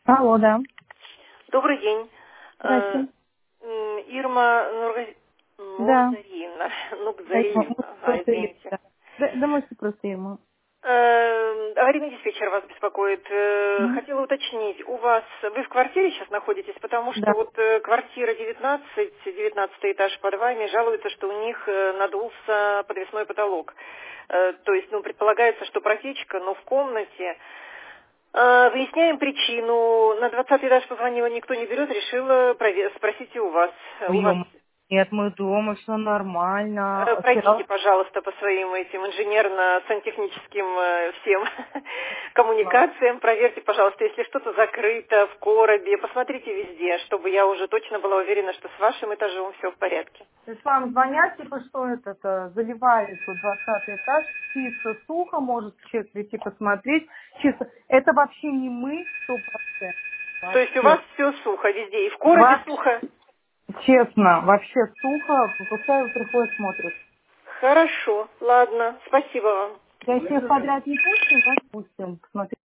Алло, да. Добрый день. Здрасте. Ирма Да. Нурзарина. Да, Нурзарина. Ага, просто извините. Ирма. Да, можете просто ему. Аварийный диспетчер вас беспокоит. Мгм. Хотела уточнить, вы в квартире сейчас находитесь, потому что Да. вот квартира 19 этаж под вами, жалуются, что у них надулся подвесной потолок. То есть, предполагается, что протечка, но в комнате. Выясняем причину. На 20 этаж позвонила, никто не берет, решила спросить и у вас. У вас Нет, мы дома, все нормально. пройдите, Вчера... пожалуйста, по своим этим инженерно-сантехническим всем коммуникациям. Проверьте, пожалуйста, если что-то закрыто в коробе. Посмотрите везде, чтобы я уже точно была уверена, что с вашим этажом все в порядке. То есть вам звонят, типа, что это, заливает тут 20 этаж, чисто сухо, может человек прийти посмотреть, чисто. Это вообще не мы, 100%. То есть у вас Вообще. все сухо везде, и в коробе сухо? Честно, вообще сухо, пускай приходят, смотрят. Хорошо, ладно, спасибо вам. Я всех подряд не пустим, вас пустим. Смотрите.